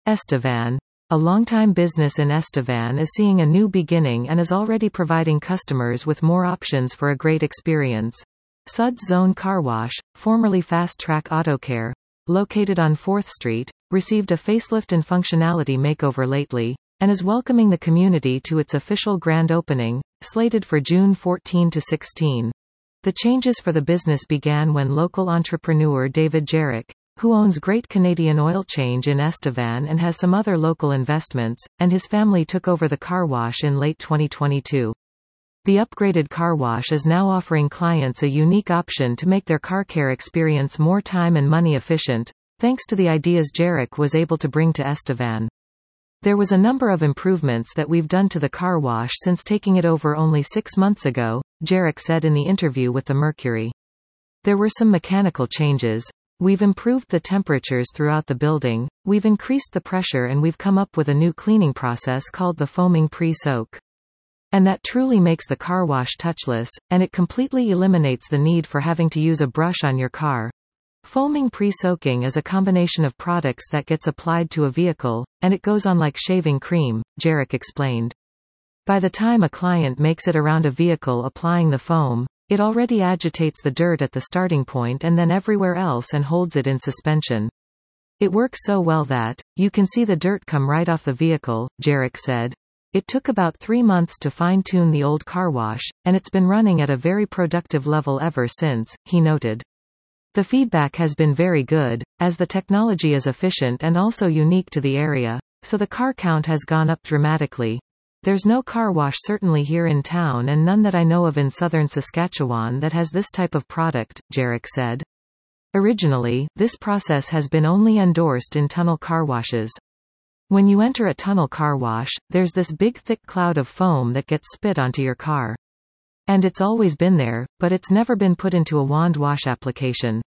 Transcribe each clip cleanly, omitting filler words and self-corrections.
Estevan, a longtime business in Estevan, is seeing a new beginning and is already providing customers with more options for a great experience. Suds Zone Car Wash, formerly Fast Track Auto Care, located on 4th Street, received a facelift and functionality makeover lately, and is welcoming the community to its official grand opening, slated for June 14 to 16. The changes for the business began when local entrepreneur David Jarek, who owns Great Canadian Oil Change in Estevan and has some other local investments, and his family took over the car wash in late 2022. The upgraded car wash is now offering clients a unique option to make their car care experience more time and money efficient, thanks to the ideas Jarek was able to bring to Estevan. There was a number of improvements that we've done to the car wash since taking it over only 6 months ago, Jarek said in the interview with the Mercury. There were some mechanical changes. We've improved the temperatures throughout the building, we've increased the pressure, and we've come up with a new cleaning process called the foaming pre-soak. And that truly makes the car wash touchless, and it completely eliminates the need for having to use a brush on your car. Foaming pre-soaking is a combination of products that gets applied to a vehicle, and it goes on like shaving cream, Jarek explained. By the time a client makes it around a vehicle applying the foam, it already agitates the dirt at the starting point and then everywhere else and holds it in suspension. It works so well that, you can see the dirt come right off the vehicle, Jarek said. It took about 3 months to fine-tune the old car wash, and it's been running at a very productive level ever since, he noted. The feedback has been very good, as the technology is efficient and also unique to the area, so the car count has gone up dramatically. There's no car wash certainly here in town and none that I know of in southern Saskatchewan that has this type of product, Jarek said. Originally, this process has been only endorsed in tunnel car washes. When you enter a tunnel car wash, there's this big thick cloud of foam that gets spit onto your car. And it's always been there, but it's never been put into a wand wash application.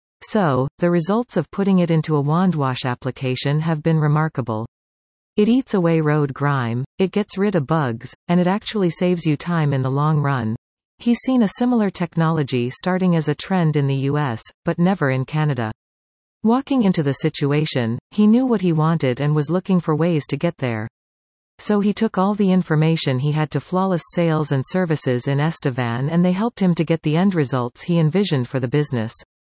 So, the results of putting it into a wand wash application have been remarkable. It eats away road grime, it gets rid of bugs, and it actually saves you time in the long run. He's seen a similar technology starting as a trend in the US, but never in Canada. Walking into the situation, he knew what he wanted and was looking for ways to get there. So he took all the information he had to Flawless Sales and Services in Estevan, and they helped him to get the end results he envisioned for the business.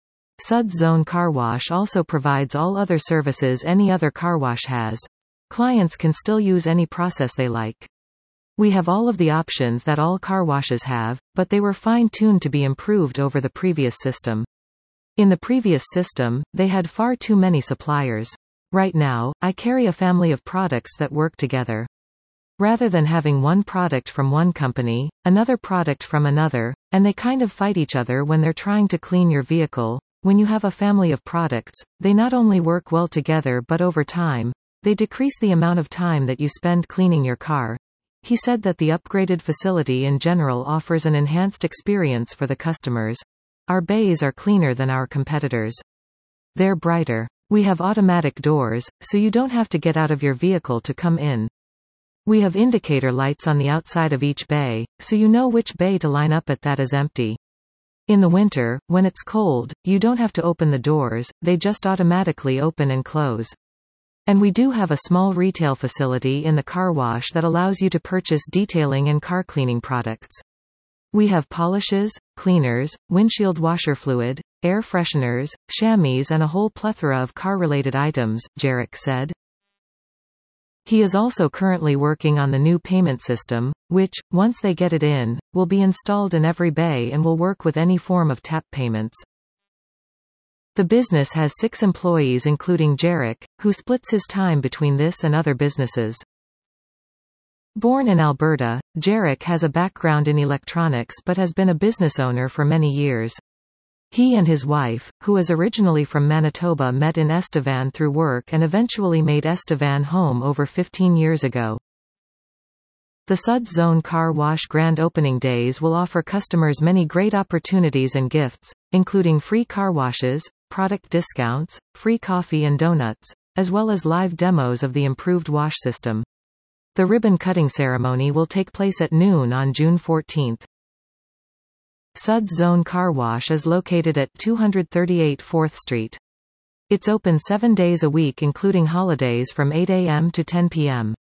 Suds Zone Car Wash also provides all other services any other car wash has. Clients can still use any process they like. We have all of the options that all car washes have, but they were fine-tuned to be improved over the previous system. In the previous system, they had far too many suppliers. Right now, I carry a family of products that work together. Rather than having one product from one company, another product from another, and they kind of fight each other when they're trying to clean your vehicle, when you have a family of products, they not only work well together but over time, they decrease the amount of time that you spend cleaning your car. He said that the upgraded facility in general offers an enhanced experience for the customers. Our bays are cleaner than our competitors. They're brighter. We have automatic doors, so you don't have to get out of your vehicle to come in. We have indicator lights on the outside of each bay, so you know which bay to line up at that is empty. In the winter, when it's cold, you don't have to open the doors, they just automatically open and close. And we do have a small retail facility in the car wash that allows you to purchase detailing and car cleaning products. We have polishes, cleaners, windshield washer fluid, air fresheners, chamois, and a whole plethora of car-related items, Jarek said. He is also currently working on the new payment system, which, once they get it in, will be installed in every bay and will work with any form of tap payments. The business has 6 employees including Jarek, who splits his time between this and other businesses. Born in Alberta, Jarek has a background in electronics but has been a business owner for many years. He and his wife, who is originally from Manitoba, met in Estevan through work and eventually made Estevan home over 15 years ago. The Suds Zone Car Wash grand opening days will offer customers many great opportunities and gifts, including free car washes, product discounts, free coffee and donuts, as well as live demos of the improved wash system. The ribbon-cutting ceremony will take place at noon on June 14. Suds Zone Car Wash is located at 238 4th Street. It's open 7 days a week including holidays from 8 a.m. to 10 p.m.